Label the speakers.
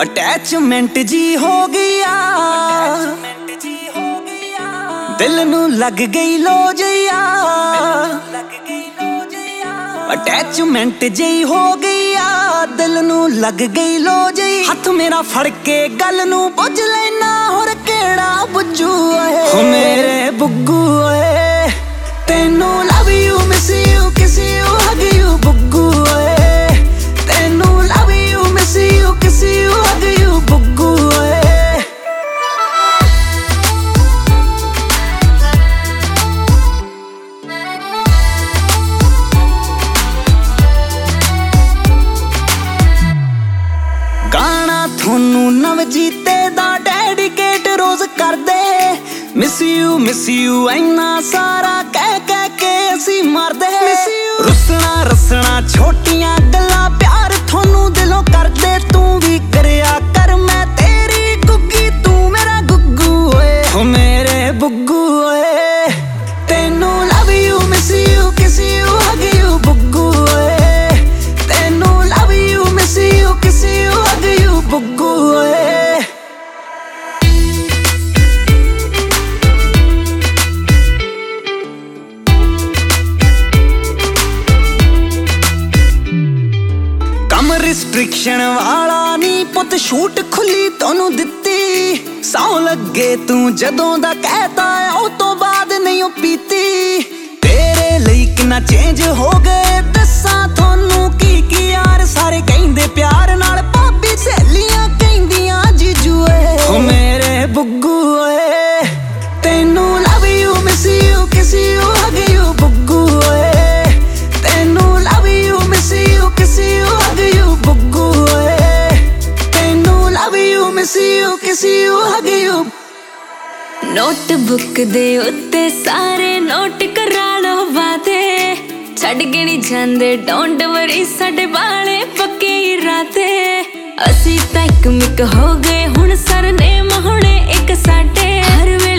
Speaker 1: Attachment ਜੀ ਹੋ ਗਿਆ, ਦਿਲ ਨੂੰ ਲੱਗ ਗਈ ਲੋਜਿਆ। ਅਟੈਚਮੈਂਟ ਜੀ ਹੋ ਗਿਆ, ਦਿਲ ਨੂੰ ਲੱਗ ਗਈ ਲੋਜਿਆ। ਹੱਥ ਮੇਰਾ ਫੜ ਕੇ ਗੱਲ ਨੂੰ ਪੁੱਛ ਲੈਣਾ, ਹੋਰ ਕਿਹੜਾ ਬੁੱਝੂ ਓਏ ਹੋ ਮੇਰੇ ਬੁੱਗੂ ਓਏ। ਤੈਨੂੰ love you miss you kiss you hug you ਬੁੱਗੂ ਓਏ। ਤੈਨੂੰ love you miss you kiss you hug you ਬੁੱਗੂ ਓਏ। ਗਾਣਾ ਤੁਹਾਨੂੰ ਨਵਜੀਤੇ ਦਾ ਡੈਡੀਕੇਟ ਰੋਜ਼ ਕਰਦੇ। ਮਿਸ ਯੂ ਇੰਨਾ ਸਾਰਾ ਕਹਿ ਕਹਿ ਕੇ ਅਸੀਂ ਮਰਦੇ। ਰੁੱਸਣਾ ਰਸਣਾ ਛੋਟੀਆਂ ਗੱਲਾਂ ਪਿਆਰ ਤੁਹਾਨੂੰ ਦਿਲੋਂ ਕਰਦੇ। ਤੂੰ ਵੀ ਕਰਿਆ ਕਰ ਮੈਂ ਤੇਰੀ ਗੁੱਗੀ, ਤੂੰ ਮੇਰਾ ਗੁੱਗੂ ਓਏ ਹੋ ਮੇਰੇ ਬੁੱਗੂ ਓਏ। ਤੈਨੂੰ love you miss you kiss you hug you ਬੁੱਗੂ ਓਏ। ਤੈਨੂੰ love you miss you kiss you hug you ਬੁੱਗੂ ਓਏ। ਰਿਸਟ੍ਰਿਕਸ਼ਨ ਵਾਲਾ ਨੀ ਪੁੱਤ, ਛੂਟ ਖੁੱਲੀ ਤੁਹਾਨੂੰ ਦਿੱਤੀ। ਸੌ ਲੱਗੇ ਤੂੰ ਜਦੋਂ ਦਾ ਕਹਿਤਾ ਉਹ ਤੋਂ ਬਾਅਦ ਨਹੀਂ ਉਹ ਪੀਤੀ। ਤੇਰੇ ਲਈ ਕਿੰਨਾ ਚੇਂਜ ਹੋ ਗਏ ਦੱਸਾਂ ਤੁਹਾਨੂੰ ਕੀ ਕੀ ਯਾਰ। ਸਾਰੇ ਕਹਿੰਦੇ ਪਿਆਰ ਨਾਲ ਭਾਬੀ, ਸਹੇਲੀਆਂ ਕਹਿੰਦੀਆਂ ਜੀਜੂ ਓਏ ਹੋ ਮੇਰੇ ਬੁੱਗੂ ਓਏ। ਤੈਨੂੰ love you miss you kiss you hug you ਬੁੱਗੂ ਓਏ। ਤੈਨੂੰ love you miss you kiss you hug you ਬੁੱਗੂ ਓਏ। ਤੈਨੂੰ love you miss you kiss you hug you.
Speaker 2: Notebook ਦੇ ਉੱਤੇ ਸਾਰੇ ਨੋਟ ਕਰਾ ਲਓ ਵਾਦੇ। ਛੱਡ ਕੇ ਨਹੀਂ ਜਾਂਦੇ ਡੋਂਟ ਵਰੀ, ਸਾਡੇ ਵਾਲੇ ਪੱਕੇ ਇਰਾਦੇ। ਅਸੀਂ ਤਾਂ ਇੱਕ ਮਿੱਕ ਹੋ ਗਏ ਹੁਣ, ਸਰਨੇਮ ਹੁਣੇ ਇੱਕ ਸਾਡੇ। ਹਰ